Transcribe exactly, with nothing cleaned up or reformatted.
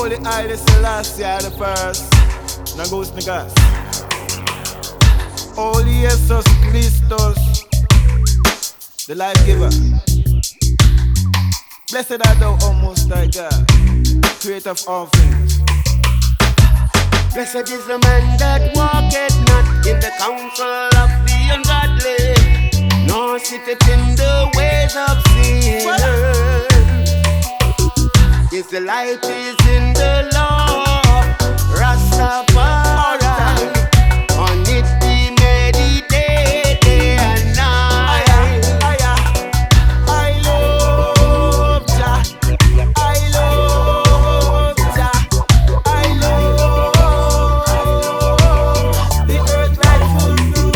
Holy Haile Selassie the first. Now goes niggas. Holy Jesus Christus, the life giver. Blessed art thou, O Most High God, creator of all things. Blessed is the man that walketh not in the counsel of the ungodly, nor sitteth in the ways of sinners. His delight is in the law, Rastafari.